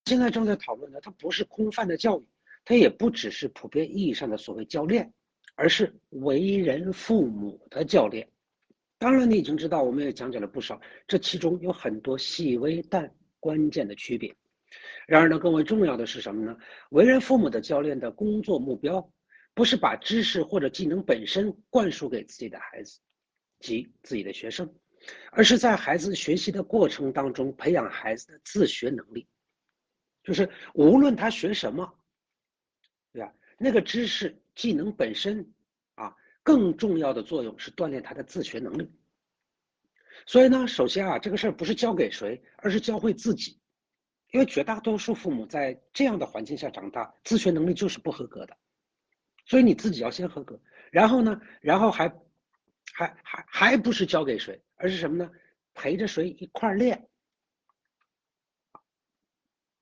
现在正在讨论的，它不是空泛的教育，它也不只是普遍意义上的所谓教练，而是为人父母的教练。当然，你已经知道，我们也讲解了不少，这其中有很多细微但关键的区别。然而呢，更为重要的是什么呢？为人父母的教练的工作目标，不是把知识或者技能本身灌输给自己的孩子及自己的学生，而是在孩子学习的过程当中培养孩子的自学能力。就是无论他学什么，对吧？那个知识技能本身啊，更重要的作用是锻炼他的自学能力。所以呢，首先啊，这个事儿不是教给谁，而是教会自己。因为绝大多数父母在这样的环境下长大，自学能力就是不合格的，所以你自己要先合格。然后呢，然后还不是教给谁，而是什么呢？陪着谁一块练。